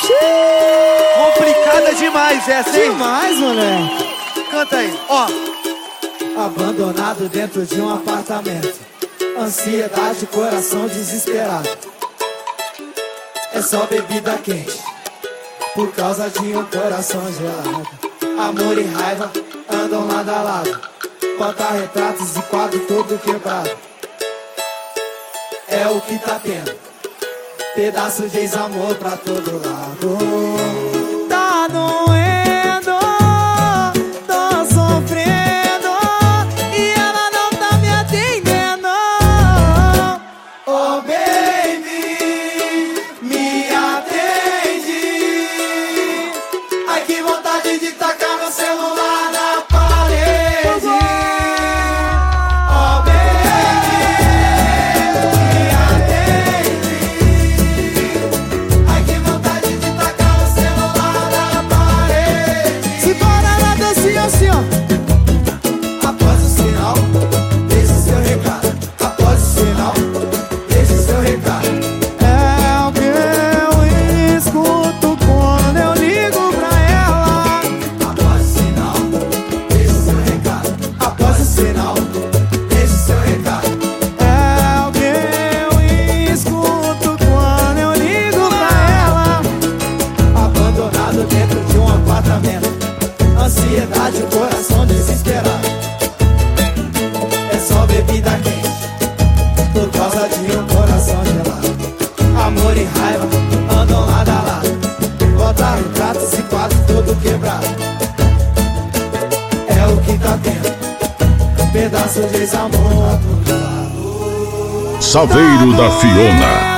Complicada demais essa, hein? Demais, moleque. Canta aí, ó. Abandonado dentro de um apartamento, ansiedade, coração desesperado. É só bebida quente, por causa de um coração gelado. Amor e raiva andam lado a lado, porta-retratos e quadro todo quebrado. É o que tá tendo, pedaço de ex-amor pra todo lado. Tá doendo, tô sofrendo e ela não tá me atendendo. Oh baby, me atende. Ai que vontade de tacar meu celular na parede. Oh baby, me atende. Ai que vontade de tacar meu celular na parede. Se bora lá descer assim, ó. Após o sinal, deixe seu recado. Após o sinal, deixe seu recado. É o que eu escuto quando eu ligo pra ela. Após o sinal, deixe seu recado. Após o sinal, deixe seu recado. É o que eu escuto quando eu ligo pra ela. Abandonado dentro de um apartamento, ansiedade, o coração desesperado. É só bebida quente, por causa de um coração gelado. Amor e raiva andam lado a lado, porta-retratos e quadro todo quebrado. É o que tá tendo, pedaço de ex-amor. Saveiro da Fiona.